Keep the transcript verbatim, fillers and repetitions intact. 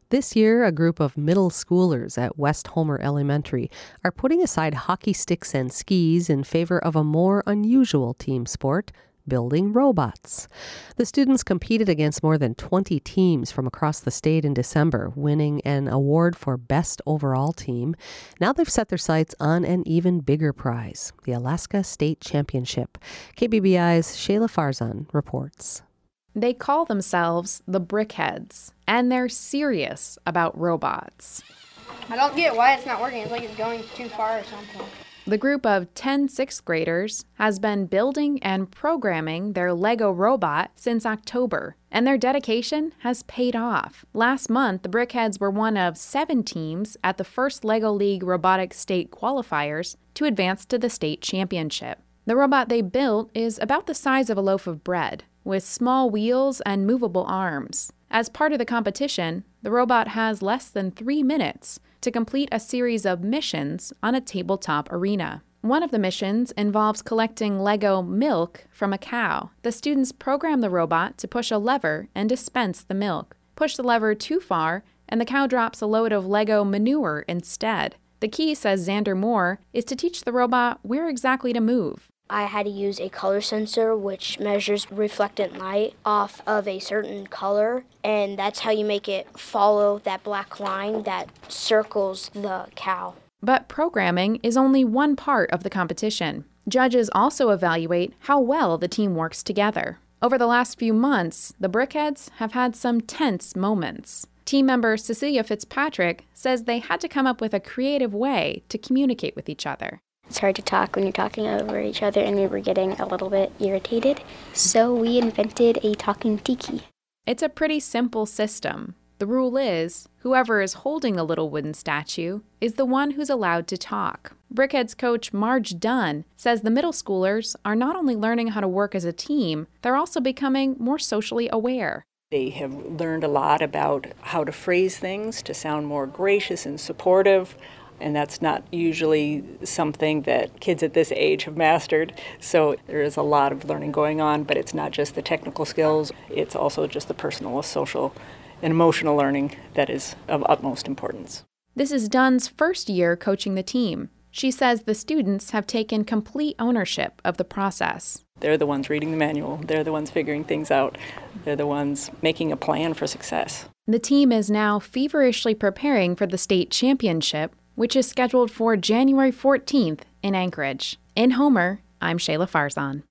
This year, a group of middle schoolers at West Homer Elementary are putting aside hockey sticks and skis in favor of a more unusual team sport, building robots. The students competed against more than twenty teams from across the state in December, winning an award for Best Overall Team. Now they've set their sights on an even bigger prize, the Alaska State Championship. K B B I's Shayla Farzan reports. They call themselves the Brickheads, and they're serious about robots. I don't get why it's not working. It's like it's going too far or something. The group of ten sixth graders has been building and programming their Lego robot since October, and their dedication has paid off. Last month, the Brickheads were one of seven teams at the first Lego League Robotics State Qualifiers to advance to the state championship. The robot they built is about the size of a loaf of bread, with small wheels and movable arms. As part of the competition, the robot has less than three minutes to complete a series of missions on a tabletop arena. One of the missions involves collecting Lego milk from a cow. The students program the robot to push a lever and dispense the milk. Push the lever too far, and the cow drops a load of Lego manure instead. The key, says Xander Moore, is to teach the robot where exactly to move. I had to use a color sensor which measures reflectant light off of a certain color, and that's how you make it follow that black line that circles the cow. But programming is only one part of the competition. Judges also evaluate how well the team works together. Over the last few months, the Brickheads have had some tense moments. Team member Cecilia Fitzpatrick says they had to come up with a creative way to communicate with each other. It's hard to talk when you're talking over each other, and we were getting a little bit irritated, so we invented a talking tiki. It's a pretty simple system. The rule is, whoever is holding the little wooden statue is the one who's allowed to talk. Brickheads coach Marge Dunn says the middle schoolers are not only learning how to work as a team, they're also becoming more socially aware. They have learned a lot about how to phrase things to sound more gracious and supportive. And that's not usually something that kids at this age have mastered. So there is a lot of learning going on, but it's not just the technical skills. It's also just the personal, social, and emotional learning that is of utmost importance. This is Dunn's first year coaching the team. She says the students have taken complete ownership of the process. They're the ones reading the manual. They're the ones figuring things out. They're the ones making a plan for success. The team is now feverishly preparing for the state championship, which is scheduled for January fourteenth in Anchorage. In Homer, I'm Shayla Farzan.